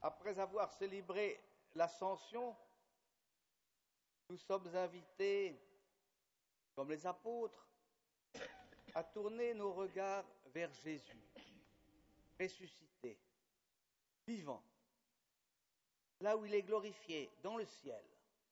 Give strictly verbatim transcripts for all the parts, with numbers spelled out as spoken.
Après avoir célébré l'Ascension, nous sommes invités, comme les apôtres, à tourner nos regards vers Jésus, ressuscité, vivant, là où il est glorifié, dans le ciel.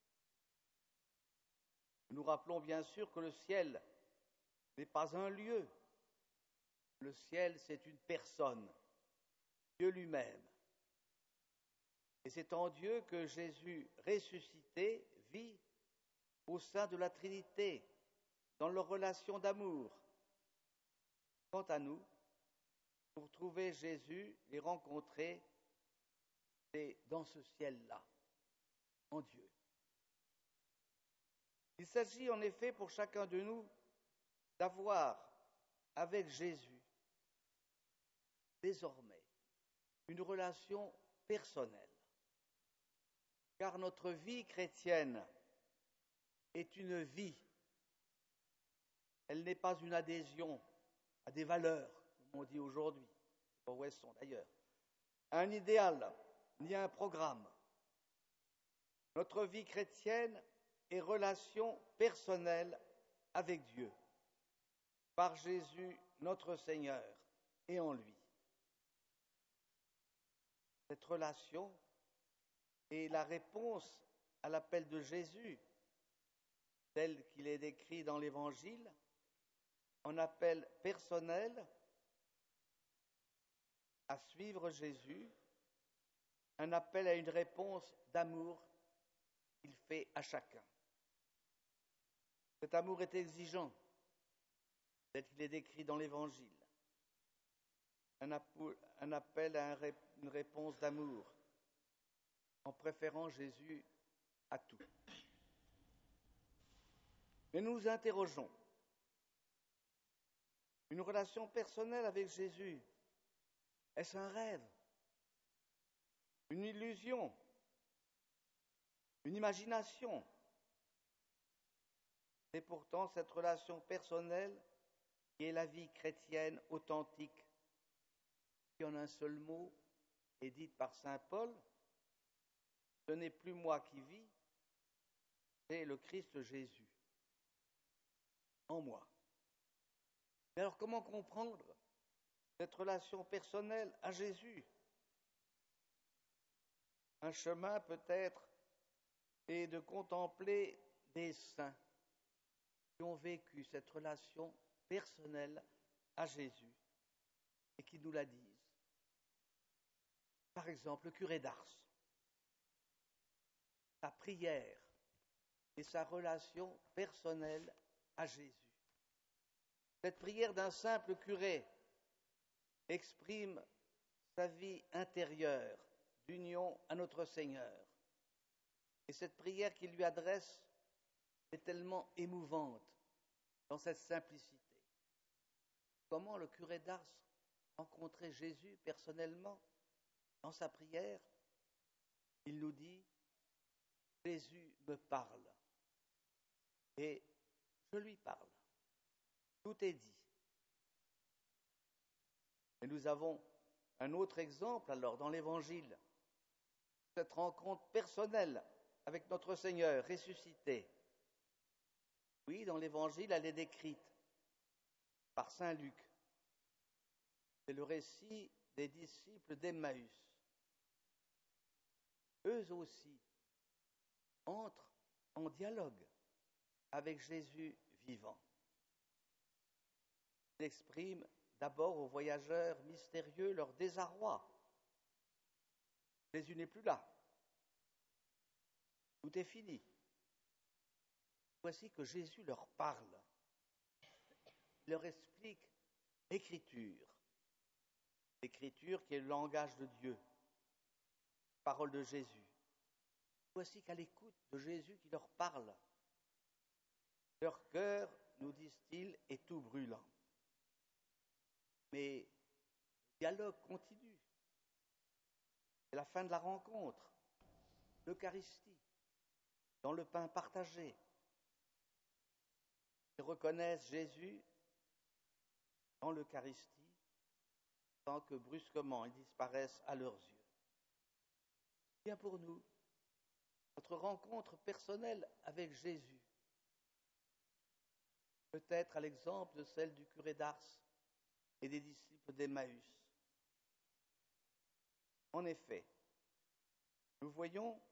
Nous rappelons bien sûr que le ciel n'est pas un lieu. Le ciel, c'est une personne, Dieu lui-même. Et c'est en Dieu que Jésus ressuscité vit au sein de la Trinité, dans leur relation d'amour. Quant à nous, pour trouver Jésus et rencontrer, c'est dans ce ciel-là, en Dieu. Il s'agit en effet pour chacun de nous d'avoir avec Jésus désormais une relation personnelle. Car notre vie chrétienne est une vie. Elle n'est pas une adhésion à des valeurs, comme on dit aujourd'hui, je ne sais pas où elles sont d'ailleurs, un idéal, ni un programme. Notre vie chrétienne est relation personnelle avec Dieu, par Jésus notre Seigneur et en lui. Cette relation est la réponse à l'appel de Jésus, tel qu'il est décrit dans l'Évangile, un appel personnel à suivre Jésus, un appel à une réponse d'amour qu'il fait à chacun. Cet amour est exigeant, tel qu'il est décrit dans l'Évangile, un appel à une réponse d'amour, en préférant Jésus à tout. Mais nous nous interrogeons. Une relation personnelle avec Jésus, est-ce un rêve? Une illusion? Une imagination? C'est pourtant cette relation personnelle qui est la vie chrétienne authentique, qui en un seul mot est dite par saint Paul. Ce n'est plus moi qui vis, c'est le Christ Jésus en moi. Mais alors comment comprendre cette relation personnelle à Jésus? Un chemin peut-être est de contempler des saints qui ont vécu cette relation personnelle à Jésus et qui nous la disent. Par exemple, le curé d'Ars. Sa prière et sa relation personnelle à Jésus. Cette prière d'un simple curé exprime sa vie intérieure d'union à notre Seigneur. Et cette prière qu'il lui adresse est tellement émouvante dans cette simplicité. Comment le curé d'Ars rencontrait Jésus personnellement dans sa prière? Il nous dit « Jésus me parle et je lui parle ». Tout est dit. Et nous avons un autre exemple alors dans l'Évangile, cette rencontre personnelle avec notre Seigneur ressuscité. Oui, dans l'Évangile, elle est décrite par saint Luc. C'est le récit des disciples d'Emmaüs. Eux aussi entrent en dialogue avec Jésus vivant. Ils expriment d'abord aux voyageurs mystérieux leur désarroi. Jésus n'est plus là. Tout est fini. Voici que Jésus leur parle. Il leur explique l'Écriture. L'Écriture qui est le langage de Dieu. Parole de Jésus. Voici qu'à l'écoute de Jésus qui leur parle, leur cœur, nous disent-ils, est tout brûlant. Mais le dialogue continue. C'est la fin de la rencontre, l'Eucharistie, dans le pain partagé. Ils reconnaissent Jésus dans l'Eucharistie, tant que brusquement ils disparaissent à leurs yeux. Bien pour nous, notre rencontre personnelle avec Jésus, peut-être à l'exemple de celle du curé d'Ars et des disciples d'Emmaüs. En effet, nous voyons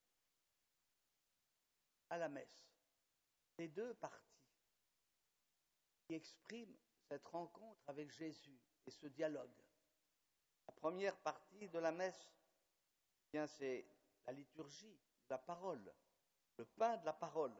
à la messe les deux parties qui expriment cette rencontre avec Jésus et ce dialogue. La première partie de la messe, eh bien, c'est la liturgie, la parole, le pain de la parole.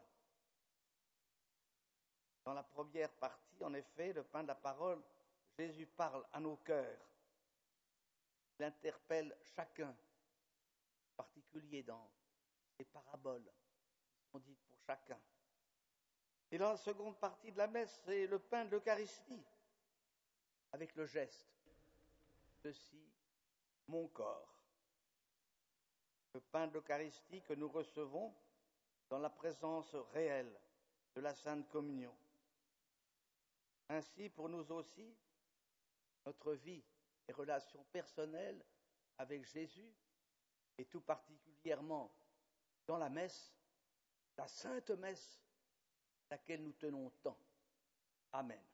Dans la première partie, en effet, le pain de la parole, Jésus parle à nos cœurs. Il interpelle chacun, en particulier dans ces paraboles qui sont dites pour chacun. Et dans la seconde partie de la messe, c'est le pain de l'Eucharistie, avec le geste. Ceci, mon corps. Le pain de l'Eucharistie que nous recevons dans la présence réelle de la Sainte Communion. Ainsi, pour nous aussi, notre vie et relations personnelles avec Jésus, et tout particulièrement dans la messe, la Sainte Messe, à laquelle nous tenons tant. Amen.